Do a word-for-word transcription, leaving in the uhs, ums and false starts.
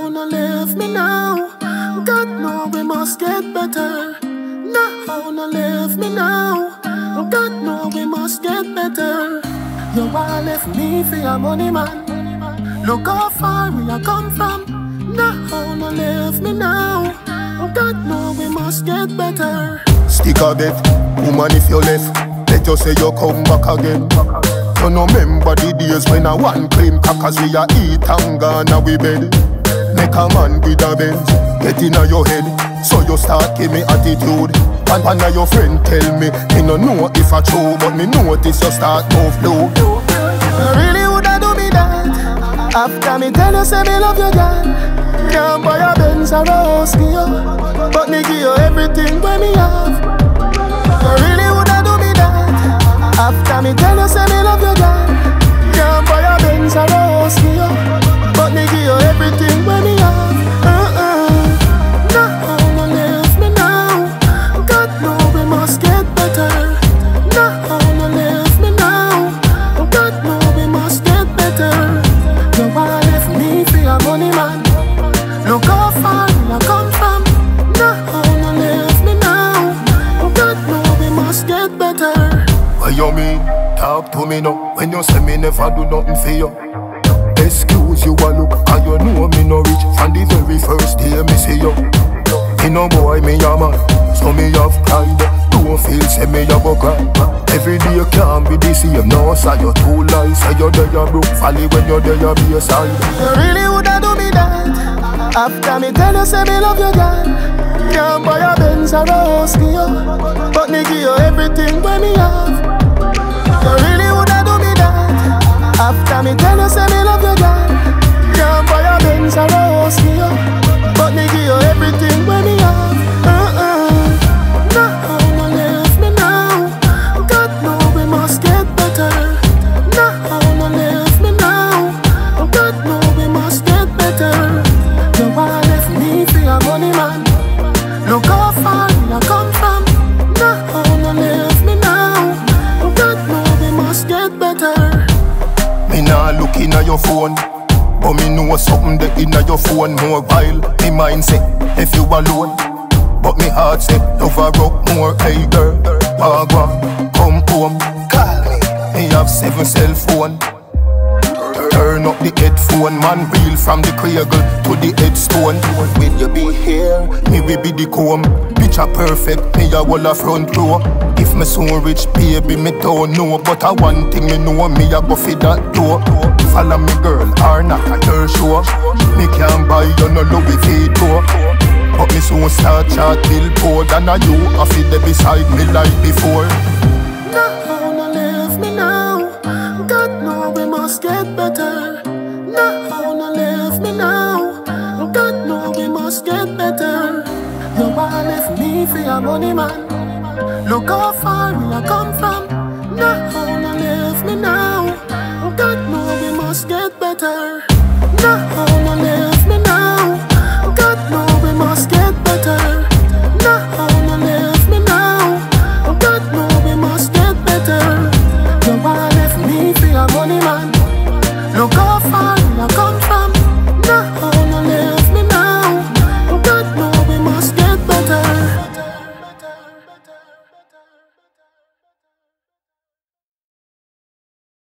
how no leave me now. God know we must get better. Nah, how no leave me now. God know we must get better. You all left me for your money, man. Look how far we a come from. Nah, how no leave me now. God know we must get better. Stick a bet, woman if you left, let you say you come back again. You no remember the days when I one clean crackers we a eat and gone a we bed. Make a man with a Benz, get inna your head, so you start give me attitude. And one of your friend tell me, me no know if I true, but me notice you start move low. You really woulda do me that, after me tell you say me love you, girl. Can't buy a Benz or a house for you, but me give you everything when me have. You really woulda do me that, after me tell you say me love you, girl. Can't buy a Benz or a house for you, but me give you everything when me have. Uh-uh. Nah, no leave me now. God know we must get better. Nah, no leave me now. God know we must get better. You all left me for your money, man. Look how far we a come from. Nah, no leave me now. God know we must get better. What you mean? Talk to me now. When you say me never do nothing for you. Excuse you a look, and you know me no rich. From the very first day me see you. Me no boy, me a man, so me have pride. Don't feel say me a go cry. Every day can't be the same. No, say you too lies. Say you there you broke folly when you there you be a side. You really woulda do me that, after me tell you say me love you, girl. Can't buy a Benz or a house for you, but me give you everything when me have. You really woulda do me that, after me tell you say me love you, girl. Can't buy a Benz or a house for you, but me give you everything when me have. Uh-uh. Nah, no leave me now. God know we must get better. Nah, no leave me now. God know we must get better. You all left me for your money, man. Look how far we a come from. Nah, no leave me now. God know we must get better. Me nah look inna your phone, but me know something that inna your phone more while. Me mind say, if you alone, but me heart say, love a rock more. Hey girl, Wagwan, come home, call me. Me have seven cell phone. Turn up the headphone, man, reel from the cradle to the headstone. When you be here, me will be the comb. Picture perfect, me a wall a front row. If me so rich, baby, me don't know. But I one thing me know, me a go for that door. Follow me girl, or not at your show. Me can't buy you no Louis Vuitton, but me soon start chat billboard. And a you a fit there beside me like before. Nah, no leave me now. God know we must get better. Nah, no leave me now. God know we must get better. You all left me for your money, man. Look how far we a come from. Nah, no leave me now. God know we must get better. Nah, no leave me now. God know we must get better. Nah, no leave me now. God know we must get better. You all left me for your money, man. Look how far